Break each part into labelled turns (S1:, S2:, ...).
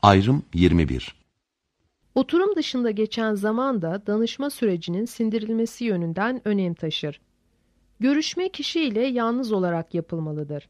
S1: Ayrım 21.
S2: Oturum dışında geçen zaman da danışma sürecinin sindirilmesi yönünden önem taşır. Görüşme kişiyle yalnız olarak yapılmalıdır.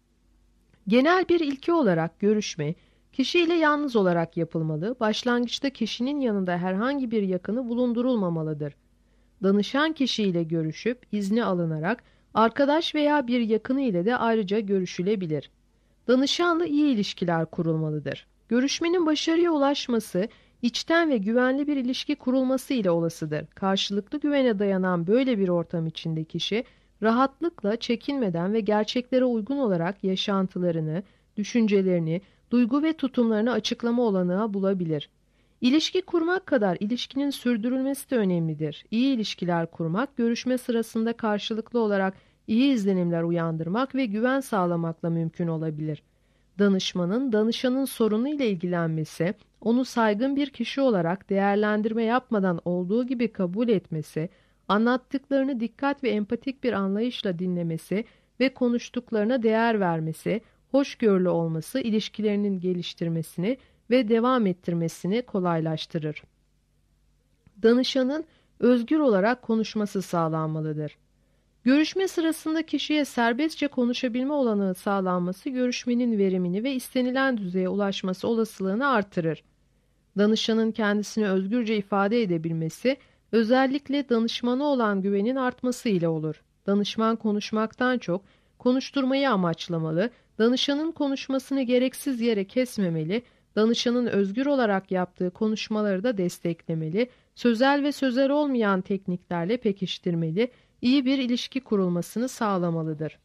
S2: Genel bir ilke olarak görüşme, kişiyle yalnız olarak yapılmalı, başlangıçta kişinin yanında herhangi bir yakını bulundurulmamalıdır. Danışan kişiyle görüşüp izni alınarak arkadaş veya bir yakını ile de ayrıca görüşülebilir. Danışanla iyi ilişkiler kurulmalıdır. Görüşmenin başarıya ulaşması, içten ve güvenli bir ilişki kurulması ile olasıdır. Karşılıklı güvene dayanan böyle bir ortam içinde kişi, rahatlıkla, çekinmeden ve gerçeklere uygun olarak yaşantılarını, düşüncelerini, duygu ve tutumlarını açıklama olanağı bulabilir. İlişki kurmak kadar ilişkinin sürdürülmesi de önemlidir. İyi ilişkiler kurmak, görüşme sırasında karşılıklı olarak iyi izlenimler uyandırmak ve güven sağlamakla mümkün olabilir. Danışmanın, danışanın sorunu ile ilgilenmesi, onu saygın bir kişi olarak değerlendirme yapmadan olduğu gibi kabul etmesi, anlattıklarını dikkat ve empatik bir anlayışla dinlemesi ve konuştuklarına değer vermesi, hoşgörülü olması ilişkilerinin geliştirmesini ve devam ettirmesini kolaylaştırır. Danışanın özgür olarak konuşması sağlanmalıdır. Görüşme sırasında kişiye serbestçe konuşabilme olanağı sağlanması görüşmenin verimini ve istenilen düzeye ulaşması olasılığını artırır. Danışanın kendisini özgürce ifade edebilmesi, özellikle danışmana olan güvenin artması ile olur. Danışman konuşmaktan çok konuşturmayı amaçlamalı, danışanın konuşmasını gereksiz yere kesmemeli, danışanın özgür olarak yaptığı konuşmaları da desteklemeli, sözel ve sözel olmayan tekniklerle pekiştirmeli, iyi bir ilişki kurulmasını sağlamalıdır.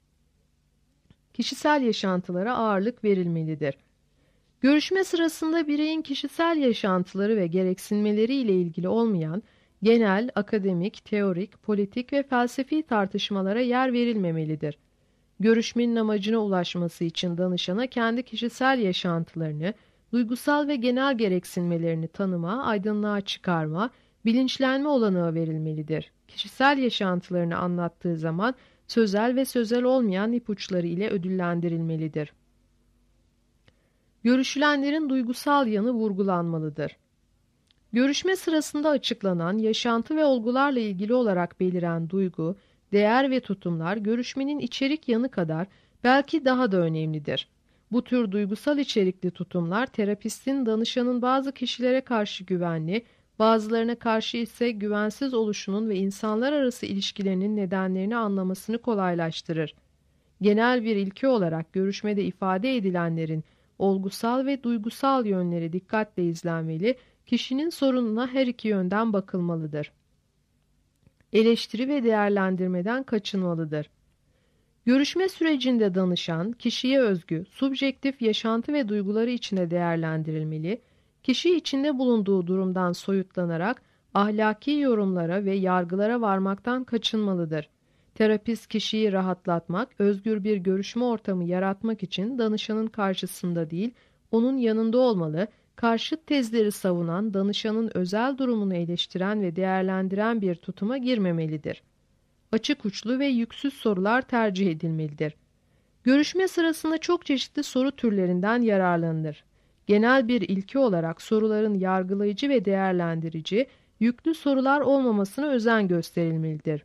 S2: Kişisel yaşantılara ağırlık verilmelidir. Görüşme sırasında bireyin kişisel yaşantıları ve gereksinmeleri ile ilgili olmayan genel, akademik, teorik, politik ve felsefi tartışmalara yer verilmemelidir. Görüşmenin amacına ulaşması için danışana kendi kişisel yaşantılarını, duygusal ve genel gereksinmelerini tanıma, aydınlığa çıkarma, bilinçlenme olanağı verilmelidir. Kişisel yaşantılarını anlattığı zaman sözel ve sözel olmayan ipuçları ile ödüllendirilmelidir. Görüşülenlerin duygusal yanı vurgulanmalıdır. Görüşme sırasında açıklanan yaşantı ve olgularla ilgili olarak beliren duygu, değer ve tutumlar görüşmenin içerik yanı kadar belki daha da önemlidir. Bu tür duygusal içerikli tutumlar terapistin danışanın bazı kişilere karşı güvenli, bazılarına karşı ise güvensiz oluşunun ve insanlar arası ilişkilerinin nedenlerini anlamasını kolaylaştırır. Genel bir ilke olarak görüşmede ifade edilenlerin olgusal ve duygusal yönleri dikkatle izlenmeli, kişinin sorununa her iki yönden bakılmalıdır. Eleştiri ve değerlendirmeden kaçınmalıdır. Görüşme sürecinde danışan, kişiye özgü, subjektif yaşantı ve duyguları içinde değerlendirilmeli, kişi içinde bulunduğu durumdan soyutlanarak ahlaki yorumlara ve yargılara varmaktan kaçınmalıdır. Terapist kişiyi rahatlatmak, özgür bir görüşme ortamı yaratmak için danışanın karşısında değil, onun yanında olmalı, karşıt tezleri savunan, danışanın özel durumunu eleştiren ve değerlendiren bir tutuma girmemelidir. Açık uçlu ve yüksüz sorular tercih edilmelidir. Görüşme sırasında çok çeşitli soru türlerinden yararlanılır. Genel bir ilke olarak soruların yargılayıcı ve değerlendirici, yüklü sorular olmamasına özen gösterilmelidir.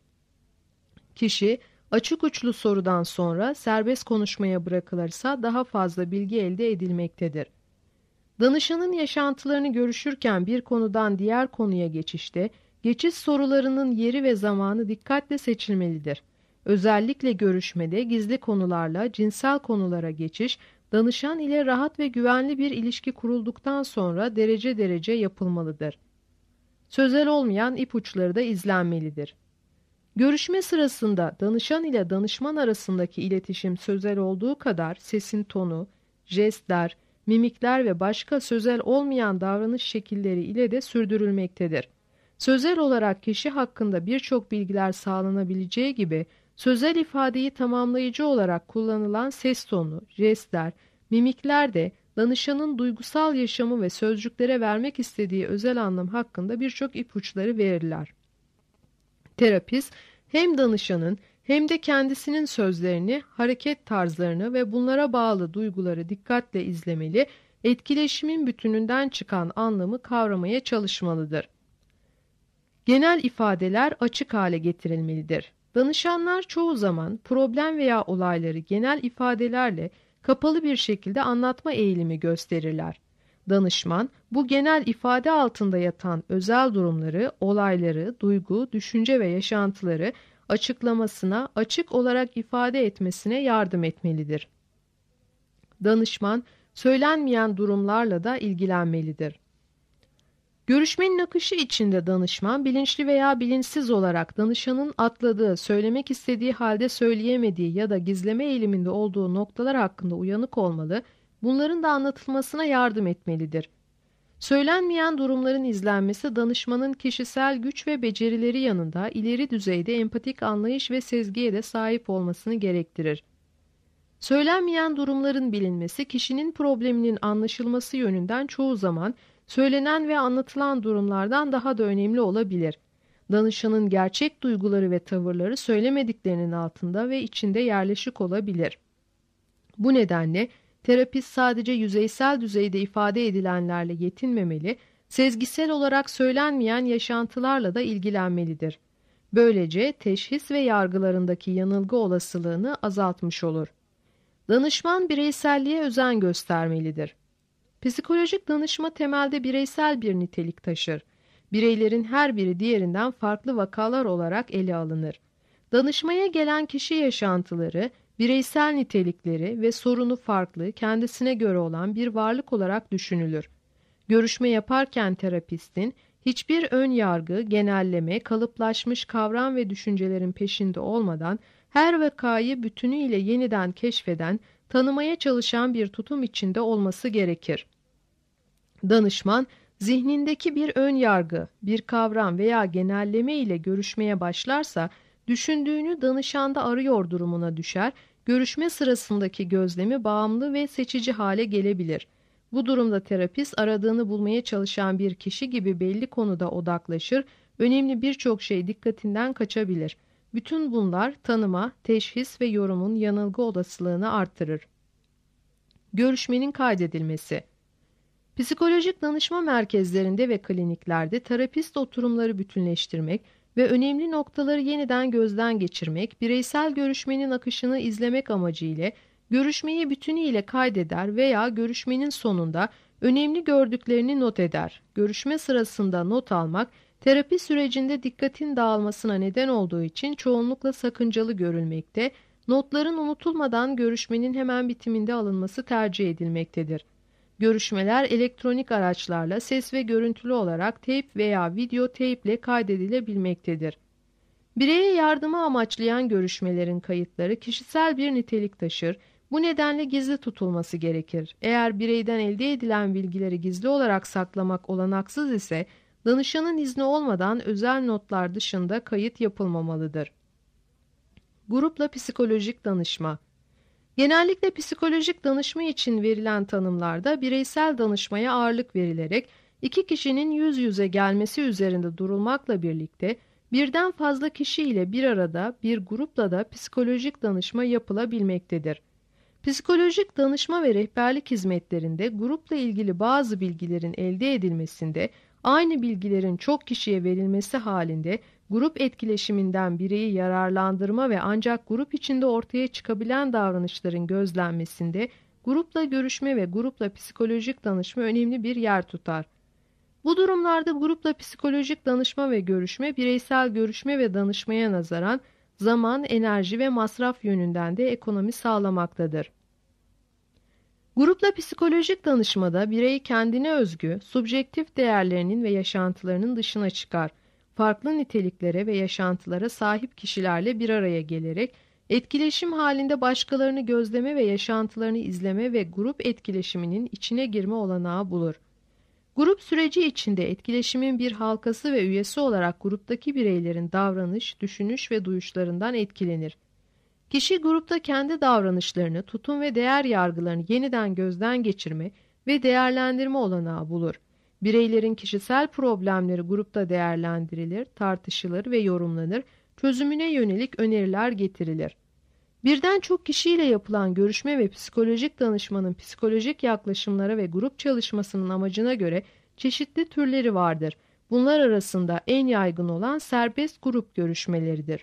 S2: Kişi, açık uçlu sorudan sonra serbest konuşmaya bırakılırsa daha fazla bilgi elde edilmektedir. Danışanın yaşantılarını görüşürken bir konudan diğer konuya geçişte, geçiş sorularının yeri ve zamanı dikkatle seçilmelidir. Özellikle görüşmede gizli konularla cinsel konulara geçiş, danışan ile rahat ve güvenli bir ilişki kurulduktan sonra derece derece yapılmalıdır. Sözel olmayan ipuçları da izlenmelidir. Görüşme sırasında danışan ile danışman arasındaki iletişim sözel olduğu kadar sesin tonu, jestler, mimikler ve başka sözel olmayan davranış şekilleri ile de sürdürülmektedir. Sözel olarak kişi hakkında birçok bilgiler sağlanabileceği gibi sözel ifadeyi tamamlayıcı olarak kullanılan ses tonu, jestler, mimikler de danışanın duygusal yaşamı ve sözcüklere vermek istediği özel anlam hakkında birçok ipuçları verirler. Terapist hem danışanın hem de kendisinin sözlerini, hareket tarzlarını ve bunlara bağlı duyguları dikkatle izlemeli, etkileşimin bütününden çıkan anlamı kavramaya çalışmalıdır. Genel ifadeler açık hale getirilmelidir. Danışanlar çoğu zaman problem veya olayları genel ifadelerle kapalı bir şekilde anlatma eğilimi gösterirler. Danışman, bu genel ifade altında yatan özel durumları, olayları, duygu, düşünce ve yaşantıları açıklamasına, açık olarak ifade etmesine yardım etmelidir. Danışman, söylenmeyen durumlarla da ilgilenmelidir. Görüşmenin akışı içinde danışman, bilinçli veya bilinçsiz olarak danışanın atladığı, söylemek istediği halde söyleyemediği ya da gizleme eğiliminde olduğu noktalar hakkında uyanık olmalı, bunların da anlatılmasına yardım etmelidir. Söylenmeyen durumların izlenmesi, danışmanın kişisel güç ve becerileri yanında ileri düzeyde empatik anlayış ve sezgiye de sahip olmasını gerektirir. Söylenmeyen durumların bilinmesi, kişinin probleminin anlaşılması yönünden çoğu zaman söylenen ve anlatılan durumlardan daha da önemli olabilir. Danışanın gerçek duyguları ve tavırları söylemediklerinin altında ve içinde yerleşik olabilir. Bu nedenle terapist sadece yüzeysel düzeyde ifade edilenlerle yetinmemeli, sezgisel olarak söylenmeyen yaşantılarla da ilgilenmelidir. Böylece teşhis ve yargılarındaki yanılgı olasılığını azaltmış olur. Danışman bireyselliğe özen göstermelidir. Psikolojik danışma temelde bireysel bir nitelik taşır. Bireylerin her biri diğerinden farklı vakalar olarak ele alınır. Danışmaya gelen kişi yaşantıları, bireysel nitelikleri ve sorunu farklı, kendisine göre olan bir varlık olarak düşünülür. Görüşme yaparken terapistin hiçbir ön yargı, genelleme, kalıplaşmış kavram ve düşüncelerin peşinde olmadan her vakayı bütünüyle yeniden keşfeden, tanımaya çalışan bir tutum içinde olması gerekir. Danışman, zihnindeki bir ön yargı, bir kavram veya genelleme ile görüşmeye başlarsa, düşündüğünü danışanda arıyor durumuna düşer, görüşme sırasındaki gözlemi bağımlı ve seçici hale gelebilir. Bu durumda terapist aradığını bulmaya çalışan bir kişi gibi belli konuda odaklaşır, önemli birçok şey dikkatinden kaçabilir. Bütün bunlar tanıma, teşhis ve yorumun yanılgı olasılığını artırır. Görüşmenin kaydedilmesi. Psikolojik danışma merkezlerinde ve kliniklerde terapist oturumları bütünleştirmek ve önemli noktaları yeniden gözden geçirmek, bireysel görüşmenin akışını izlemek amacıyla görüşmeyi bütünüyle kaydeder veya görüşmenin sonunda önemli gördüklerini not eder. Görüşme sırasında not almak, terapi sürecinde dikkatin dağılmasına neden olduğu için çoğunlukla sakıncalı görülmekte, notların unutulmadan görüşmenin hemen bitiminde alınması tercih edilmektedir. Görüşmeler elektronik araçlarla ses ve görüntülü olarak teyp veya video teyple kaydedilebilmektedir. Bireye yardımı amaçlayan görüşmelerin kayıtları kişisel bir nitelik taşır, bu nedenle gizli tutulması gerekir. Eğer bireyden elde edilen bilgileri gizli olarak saklamak olanaksız ise, danışanın izni olmadan özel notlar dışında kayıt yapılmamalıdır. Grupla psikolojik danışma. Genellikle psikolojik danışma için verilen tanımlarda bireysel danışmaya ağırlık verilerek iki kişinin yüz yüze gelmesi üzerinde durulmakla birlikte birden fazla kişiyle bir arada bir grupla da psikolojik danışma yapılabilmektedir. Psikolojik danışma ve rehberlik hizmetlerinde grupla ilgili bazı bilgilerin elde edilmesinde, aynı bilgilerin çok kişiye verilmesi halinde grup etkileşiminden bireyi yararlandırma ve ancak grup içinde ortaya çıkabilen davranışların gözlenmesinde grupla görüşme ve grupla psikolojik danışma önemli bir yer tutar. Bu durumlarda grupla psikolojik danışma ve görüşme, bireysel görüşme ve danışmaya nazaran zaman, enerji ve masraf yönünden de ekonomi sağlamaktadır. Grupla psikolojik danışmada birey kendine özgü, subjektif değerlerinin ve yaşantılarının dışına çıkar. Farklı niteliklere ve yaşantılara sahip kişilerle bir araya gelerek etkileşim halinde başkalarını gözleme ve yaşantılarını izleme ve grup etkileşiminin içine girme olanağı bulur. Grup süreci içinde etkileşimin bir halkası ve üyesi olarak gruptaki bireylerin davranış, düşünüş ve duyuşlarından etkilenir. Kişi grupta kendi davranışlarını, tutum ve değer yargılarını yeniden gözden geçirme ve değerlendirme olanağı bulur. Bireylerin kişisel problemleri grupta değerlendirilir, tartışılır ve yorumlanır, çözümüne yönelik öneriler getirilir. Birden çok kişiyle yapılan görüşme ve psikolojik danışmanın psikolojik yaklaşımlara ve grup çalışmasının amacına göre çeşitli türleri vardır. Bunlar arasında en yaygın olan serbest grup görüşmeleridir.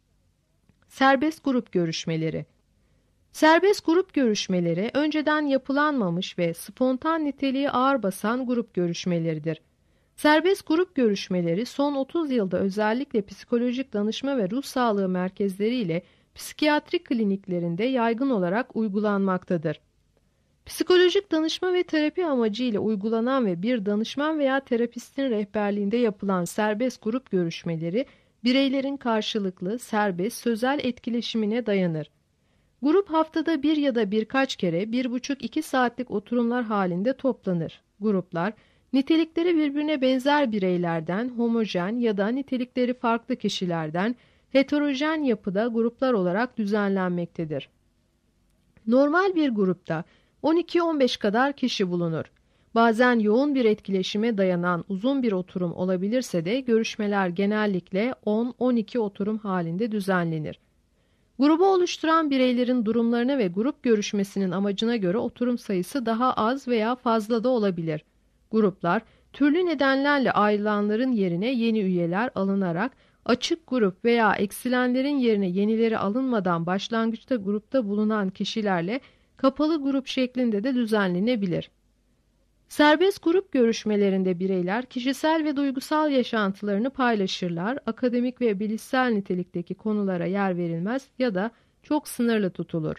S2: Serbest grup görüşmeleri. Serbest grup görüşmeleri önceden yapılanmamış ve spontan niteliği ağır basan grup görüşmeleridir. Serbest grup görüşmeleri son 30 yılda özellikle psikolojik danışma ve ruh sağlığı merkezleri ile psikiyatri kliniklerinde yaygın olarak uygulanmaktadır. Psikolojik danışma ve terapi amacıyla uygulanan ve bir danışman veya terapistin rehberliğinde yapılan serbest grup görüşmeleri, bireylerin karşılıklı, serbest, sözel etkileşimine dayanır. Grup haftada bir ya da birkaç kere 1,5-2 saatlik oturumlar halinde toplanır. Gruplar, nitelikleri birbirine benzer bireylerden, homojen ya da nitelikleri farklı kişilerden, heterojen yapıda gruplar olarak düzenlenmektedir. Normal bir grupta 12-15 kadar kişi bulunur. Bazen yoğun bir etkileşime dayanan uzun bir oturum olabilirse de görüşmeler genellikle 10-12 oturum halinde düzenlenir. Grubu oluşturan bireylerin durumlarına ve grup görüşmesinin amacına göre oturum sayısı daha az veya fazla da olabilir. Gruplar, türlü nedenlerle ayrılanların yerine yeni üyeler alınarak açık grup veya eksilenlerin yerine yenileri alınmadan başlangıçta grupta bulunan kişilerle kapalı grup şeklinde de düzenlenebilir. Serbest grup görüşmelerinde bireyler kişisel ve duygusal yaşantılarını paylaşırlar, akademik ve bilişsel nitelikteki konulara yer verilmez ya da çok sınırlı tutulur.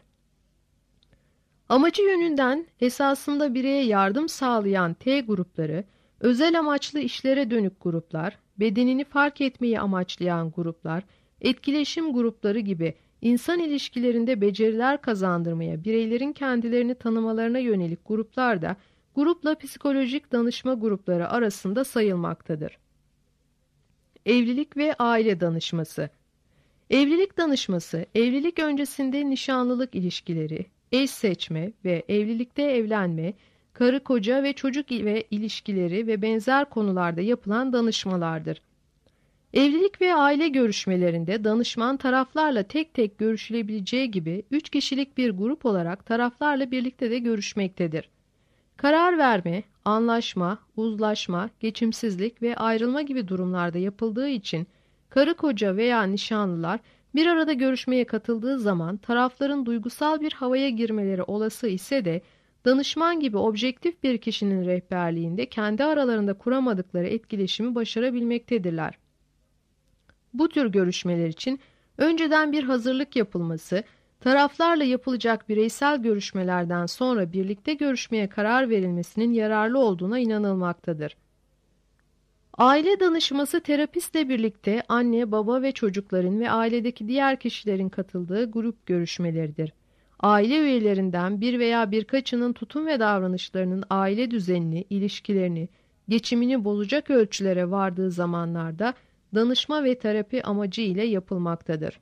S2: Amacı yönünden esasında bireye yardım sağlayan T grupları, özel amaçlı işlere dönük gruplar, bedenini fark etmeyi amaçlayan gruplar, etkileşim grupları gibi insan ilişkilerinde beceriler kazandırmaya, bireylerin kendilerini tanımalarına yönelik gruplar da grupla psikolojik danışma grupları arasında sayılmaktadır. Evlilik ve aile danışması. Evlilik danışması, evlilik öncesinde nişanlılık ilişkileri, eş seçme ve evlilikte evlenme, karı koca ve çocuk ve ilişkileri ve benzer konularda yapılan danışmalardır. Evlilik ve aile görüşmelerinde danışman taraflarla tek tek görüşülebileceği gibi 3 kişilik bir grup olarak taraflarla birlikte de görüşmektedir. Karar verme, anlaşma, uzlaşma, geçimsizlik ve ayrılma gibi durumlarda yapıldığı için karı koca veya nişanlılar bir arada görüşmeye katıldığı zaman tarafların duygusal bir havaya girmeleri olası ise de danışman gibi objektif bir kişinin rehberliğinde kendi aralarında kuramadıkları etkileşimi başarabilmektedirler. Bu tür görüşmeler için önceden bir hazırlık yapılması, taraflarla yapılacak bireysel görüşmelerden sonra birlikte görüşmeye karar verilmesinin yararlı olduğuna inanılmaktadır. Aile danışması terapistle birlikte anne, baba ve çocukların ve ailedeki diğer kişilerin katıldığı grup görüşmeleridir. Aile üyelerinden bir veya birkaçının tutum ve davranışlarının aile düzenini, ilişkilerini, geçimini bozacak ölçülere vardığı zamanlarda danışma ve terapi amacı ile yapılmaktadır.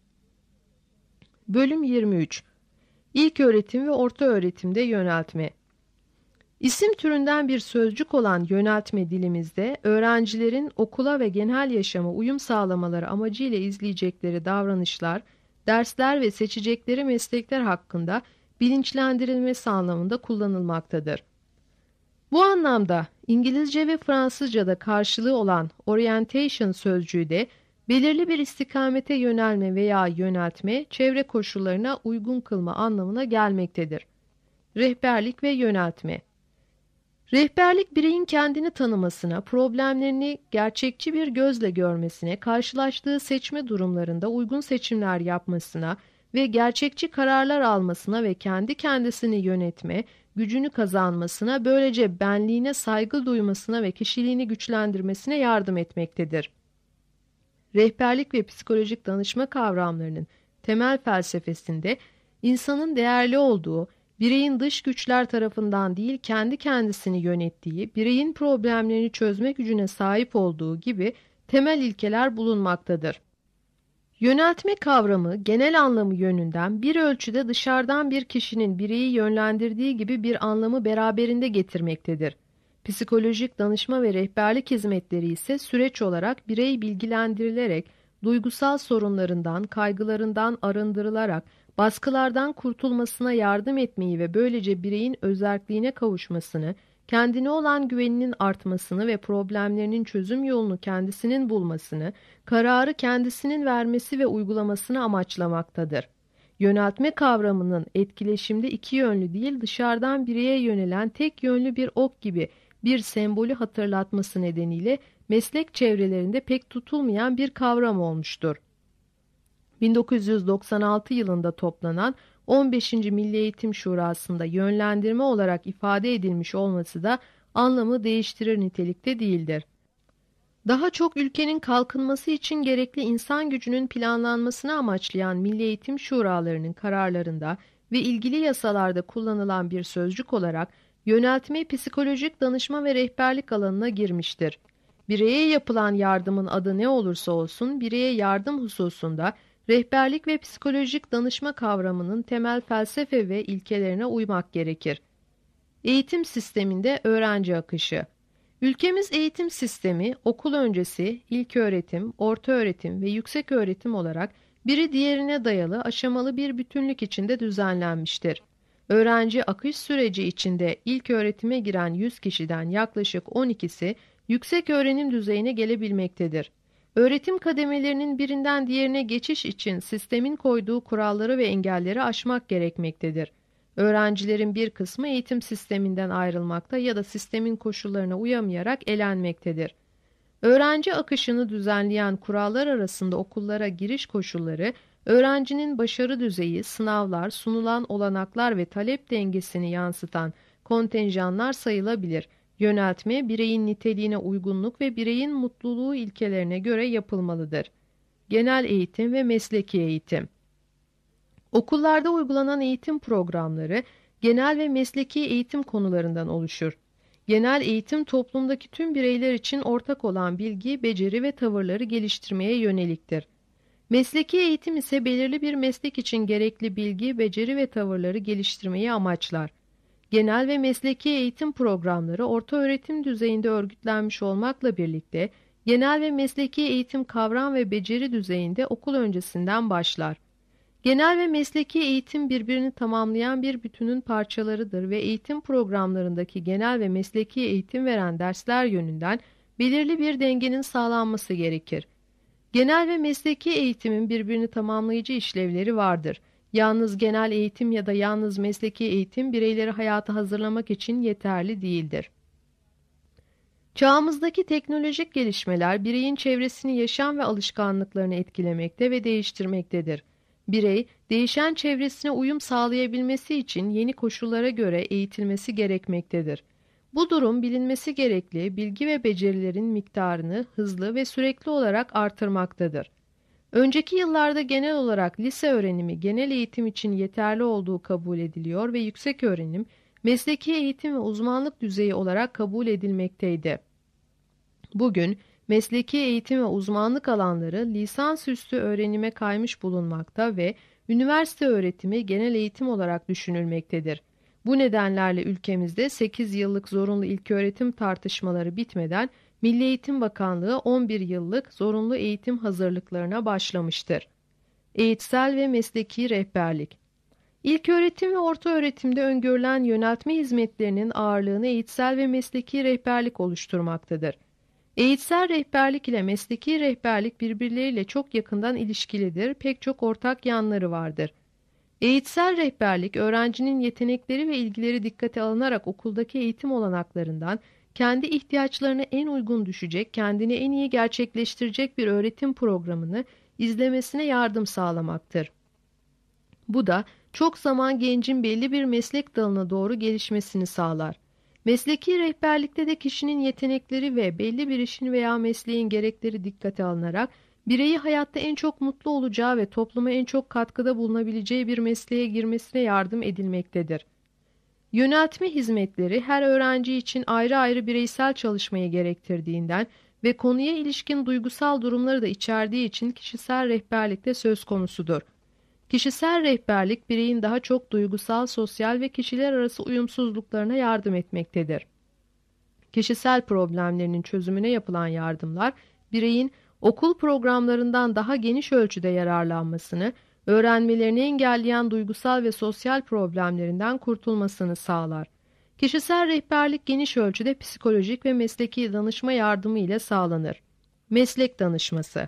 S2: Bölüm 23. İlköğretim ve ortaöğretimde yöneltme. İsim türünden bir sözcük olan yöneltme dilimizde öğrencilerin okula ve genel yaşama uyum sağlamaları amacıyla izleyecekleri davranışlar, dersler ve seçecekleri meslekler hakkında bilinçlendirilmesi anlamında kullanılmaktadır. Bu anlamda İngilizce ve Fransızca'da karşılığı olan orientation sözcüğü de belirli bir istikamete yönelme veya yöneltme, çevre koşullarına uygun kılma anlamına gelmektedir. Rehberlik ve yöneltme. Rehberlik bireyin kendini tanımasına, problemlerini gerçekçi bir gözle görmesine, karşılaştığı seçme durumlarında uygun seçimler yapmasına ve gerçekçi kararlar almasına ve kendi kendisini yönetme, gücünü kazanmasına, böylece benliğine saygı duymasına ve kişiliğini güçlendirmesine yardım etmektedir. Rehberlik ve psikolojik danışma kavramlarının temel felsefesinde insanın değerli olduğu, bireyin dış güçler tarafından değil kendi kendisini yönettiği, bireyin problemlerini çözme gücüne sahip olduğu gibi temel ilkeler bulunmaktadır. Yöneltme kavramı genel anlamı yönünden bir ölçüde dışarıdan bir kişinin bireyi yönlendirdiği gibi bir anlamı beraberinde getirmektedir. Psikolojik danışma ve rehberlik hizmetleri ise süreç olarak birey bilgilendirilerek duygusal sorunlarından, kaygılarından arındırılarak baskılardan kurtulmasına yardım etmeyi ve böylece bireyin özerkliğine kavuşmasını, kendine olan güveninin artmasını ve problemlerinin çözüm yolunu kendisinin bulmasını, kararı kendisinin vermesi ve uygulamasını amaçlamaktadır. Yöneltme kavramının etkileşimde iki yönlü değil, dışarıdan bireye yönelen tek yönlü bir ok gibi bir sembolü hatırlatması nedeniyle meslek çevrelerinde pek tutulmayan bir kavram olmuştur. 1996 yılında toplanan 15. Milli Eğitim Şurası'nda yönlendirme olarak ifade edilmiş olması da anlamı değiştirir nitelikte değildir. Daha çok ülkenin kalkınması için gerekli insan gücünün planlanmasını amaçlayan Milli Eğitim Şuralarının kararlarında ve ilgili yasalarda kullanılan bir sözcük olarak yöneltme psikolojik danışma ve rehberlik alanına girmiştir. Bireye yapılan yardımın adı ne olursa olsun bireye yardım hususunda rehberlik ve psikolojik danışma kavramının temel felsefe ve ilkelerine uymak gerekir. Eğitim sisteminde öğrenci akışı. Ülkemiz eğitim sistemi okul öncesi, ilköğretim, ortaöğretim ve yükseköğretim olarak biri diğerine dayalı aşamalı bir bütünlük içinde düzenlenmiştir. Öğrenci akış süreci içinde ilköğretime giren 100 kişiden yaklaşık 12'si yüksek öğrenim düzeyine gelebilmektedir. Öğretim kademelerinin birinden diğerine geçiş için sistemin koyduğu kuralları ve engelleri aşmak gerekmektedir. Öğrencilerin bir kısmı eğitim sisteminden ayrılmakta ya da sistemin koşullarına uyamayarak elenmektedir. Öğrenci akışını düzenleyen kurallar arasında okullara giriş koşulları, öğrencinin başarı düzeyi, sınavlar, sunulan olanaklar ve talep dengesini yansıtan kontenjanlar sayılabilir. Yöneltme, bireyin niteliğine uygunluk ve bireyin mutluluğu ilkelerine göre yapılmalıdır. Genel eğitim ve mesleki eğitim. Okullarda uygulanan eğitim programları, genel ve mesleki eğitim konularından oluşur. Genel eğitim toplumdaki tüm bireyler için ortak olan bilgi, beceri ve tavırları geliştirmeye yöneliktir. Mesleki eğitim ise belirli bir meslek için gerekli bilgi, beceri ve tavırları geliştirmeyi amaçlar. Genel ve mesleki eğitim programları ortaöğretim düzeyinde örgütlenmiş olmakla birlikte, genel ve mesleki eğitim kavram ve beceri düzeyinde okul öncesinden başlar. Genel ve mesleki eğitim birbirini tamamlayan bir bütünün parçalarıdır ve eğitim programlarındaki genel ve mesleki eğitim veren dersler yönünden belirli bir dengenin sağlanması gerekir. Genel ve mesleki eğitimin birbirini tamamlayıcı işlevleri vardır. Yalnız genel eğitim ya da yalnız mesleki eğitim bireyleri hayata hazırlamak için yeterli değildir. Çağımızdaki teknolojik gelişmeler bireyin çevresini, yaşam ve alışkanlıklarını etkilemekte ve değiştirmektedir. Birey, değişen çevresine uyum sağlayabilmesi için yeni koşullara göre eğitilmesi gerekmektedir. Bu durum bilinmesi gerekli bilgi ve becerilerin miktarını hızlı ve sürekli olarak artırmaktadır. Önceki yıllarda genel olarak lise öğrenimi genel eğitim için yeterli olduğu kabul ediliyor ve yüksek öğrenim, mesleki eğitim ve uzmanlık düzeyi olarak kabul edilmekteydi. Bugün, mesleki eğitim ve uzmanlık alanları lisansüstü öğrenime kaymış bulunmakta ve üniversite öğretimi genel eğitim olarak düşünülmektedir. Bu nedenlerle ülkemizde 8 yıllık zorunlu ilköğretim tartışmaları bitmeden Milli Eğitim Bakanlığı 11 yıllık zorunlu eğitim hazırlıklarına başlamıştır. Eğitsel ve mesleki rehberlik. İlköğretim ve ortaöğretimde öngörülen yöneltme hizmetlerinin ağırlığını eğitsel ve mesleki rehberlik oluşturmaktadır. Eğitsel rehberlik ile mesleki rehberlik birbirleriyle çok yakından ilişkilidir, pek çok ortak yanları vardır. Eğitsel rehberlik, öğrencinin yetenekleri ve ilgileri dikkate alınarak okuldaki eğitim olanaklarından kendi ihtiyaçlarına en uygun düşecek, kendini en iyi gerçekleştirecek bir öğretim programını izlemesine yardım sağlamaktır. Bu da çok zaman gencin belli bir meslek dalına doğru gelişmesini sağlar. Mesleki rehberlikte de kişinin yetenekleri ve belli bir işin veya mesleğin gerekleri dikkate alınarak bireyi hayatta en çok mutlu olacağı ve topluma en çok katkıda bulunabileceği bir mesleğe girmesine yardım edilmektedir. Yöneltme hizmetleri her öğrenci için ayrı ayrı bireysel çalışmayı gerektirdiğinden ve konuya ilişkin duygusal durumları da içerdiği için kişisel rehberlikte söz konusudur. Kişisel rehberlik bireyin daha çok duygusal, sosyal ve kişiler arası uyumsuzluklarına yardım etmektedir. Kişisel problemlerinin çözümüne yapılan yardımlar, bireyin okul programlarından daha geniş ölçüde yararlanmasını, öğrenmelerini engelleyen duygusal ve sosyal problemlerinden kurtulmasını sağlar. Kişisel rehberlik geniş ölçüde psikolojik ve mesleki danışma yardımı ile sağlanır. Meslek danışması.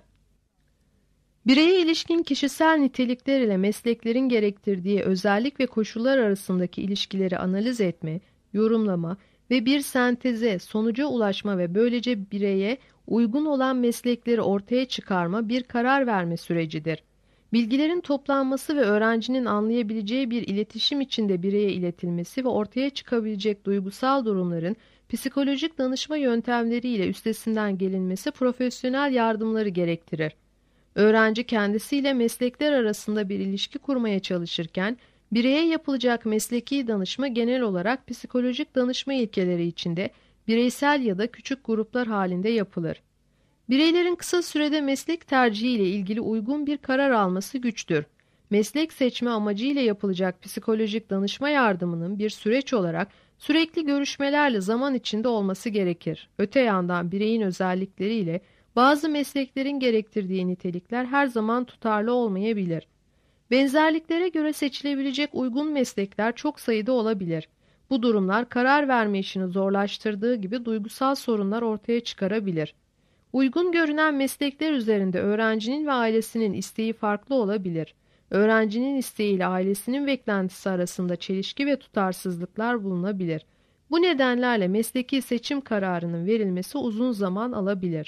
S2: Bireye ilişkin kişisel nitelikler ile mesleklerin gerektirdiği özellik ve koşullar arasındaki ilişkileri analiz etme, yorumlama ve bir senteze, sonuca ulaşma ve böylece bireye uygun olan meslekleri ortaya çıkarma bir karar verme sürecidir. Bilgilerin toplanması ve öğrencinin anlayabileceği bir iletişim içinde bireye iletilmesi ve ortaya çıkabilecek duygusal durumların psikolojik danışma yöntemleriyle üstesinden gelinmesi profesyonel yardımları gerektirir. Öğrenci kendisiyle meslekler arasında bir ilişki kurmaya çalışırken, bireye yapılacak mesleki danışma genel olarak psikolojik danışma ilkeleri içinde bireysel ya da küçük gruplar halinde yapılır. Bireylerin kısa sürede meslek tercihiyle ilgili uygun bir karar alması güçtür. Meslek seçme amacıyla yapılacak psikolojik danışma yardımının bir süreç olarak sürekli görüşmelerle zaman içinde olması gerekir. Öte yandan bireyin özellikleriyle bazı mesleklerin gerektirdiği nitelikler her zaman tutarlı olmayabilir. Benzerliklere göre seçilebilecek uygun meslekler çok sayıda olabilir. Bu durumlar karar verme işini zorlaştırdığı gibi duygusal sorunlar ortaya çıkarabilir. Uygun görünen meslekler üzerinde öğrencinin ve ailesinin isteği farklı olabilir. Öğrencinin isteğiyle ailesinin beklentisi arasında çelişki ve tutarsızlıklar bulunabilir. Bu nedenlerle mesleki seçim kararının verilmesi uzun zaman alabilir.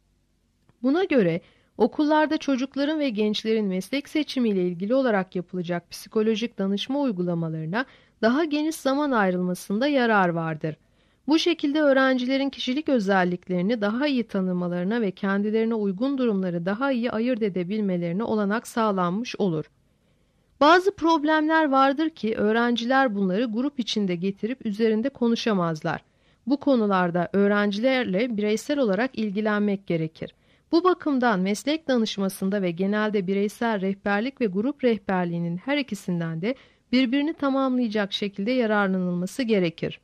S2: Buna göre okullarda çocukların ve gençlerin meslek seçimiyle ilgili olarak yapılacak psikolojik danışma uygulamalarına daha geniş zaman ayrılmasında yarar vardır. Bu şekilde öğrencilerin kişilik özelliklerini daha iyi tanımalarına ve kendilerine uygun durumları daha iyi ayırt edebilmelerine olanak sağlanmış olur. Bazı problemler vardır ki öğrenciler bunları grup içinde getirip üzerinde konuşamazlar. Bu konularda öğrencilerle bireysel olarak ilgilenmek gerekir. Bu bakımdan meslek danışmasında ve genelde bireysel rehberlik ve grup rehberliğinin her ikisinden de birbirini tamamlayacak şekilde yararlanılması gerekir.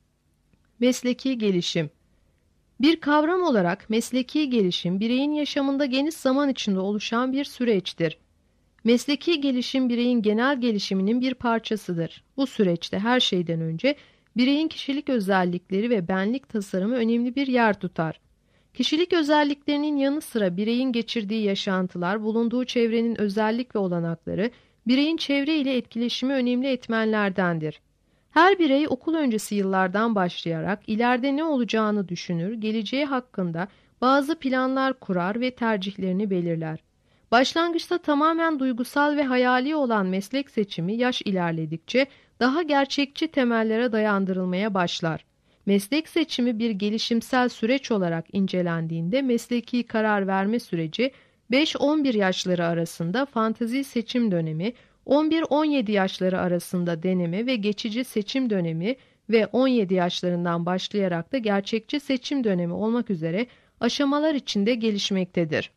S2: Mesleki gelişim. Bir kavram olarak mesleki gelişim, bireyin yaşamında geniş zaman içinde oluşan bir süreçtir. Mesleki gelişim, bireyin genel gelişiminin bir parçasıdır. Bu süreçte her şeyden önce bireyin kişilik özellikleri ve benlik tasarımı önemli bir yer tutar. Kişilik özelliklerinin yanı sıra bireyin geçirdiği yaşantılar, bulunduğu çevrenin özellik ve olanakları, bireyin çevre ile etkileşimi önemli etmenlerdendir. Her birey okul öncesi yıllardan başlayarak ileride ne olacağını düşünür, geleceği hakkında bazı planlar kurar ve tercihlerini belirler. Başlangıçta tamamen duygusal ve hayali olan meslek seçimi yaş ilerledikçe daha gerçekçi temellere dayandırılmaya başlar. Meslek seçimi bir gelişimsel süreç olarak incelendiğinde mesleki karar verme süreci 5-11 yaşları arasında fantezi seçim dönemi, 11-17 yaşları arasında deneme ve geçici seçim dönemi ve 17 yaşlarından başlayarak da gerçekçi seçim dönemi olmak üzere aşamalar içinde gelişmektedir.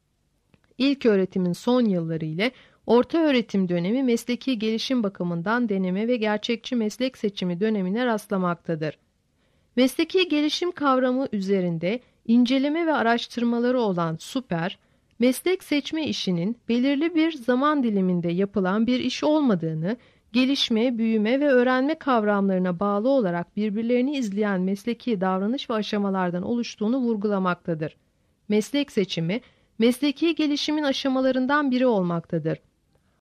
S2: İlköğretimin son yılları ile ortaöğretim dönemi mesleki gelişim bakımından deneme ve gerçekçi meslek seçimi dönemine rastlamaktadır. Mesleki gelişim kavramı üzerinde inceleme ve araştırmaları olan Super, meslek seçme işinin belirli bir zaman diliminde yapılan bir iş olmadığını, gelişme, büyüme ve öğrenme kavramlarına bağlı olarak birbirlerini izleyen mesleki davranış ve aşamalardan oluştuğunu vurgulamaktadır. Meslek seçimi, mesleki gelişimin aşamalarından biri olmaktadır.